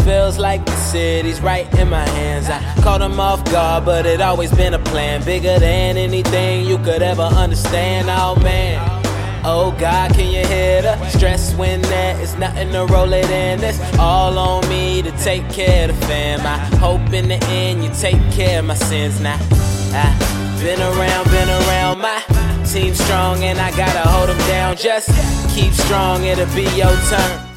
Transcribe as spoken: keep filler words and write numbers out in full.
feels like the city's right in my hands. I caught them off guard, but it always been a plan. Bigger than anything you could ever understand. Oh man, oh God, can you hear the stress when there is nothing to roll it in? It's all on me to take care of the fam. I hope in the end you take care of my sins now. I've been around, been around, my team strong and I gotta hold them down. Just keep strong, it'll be your turn.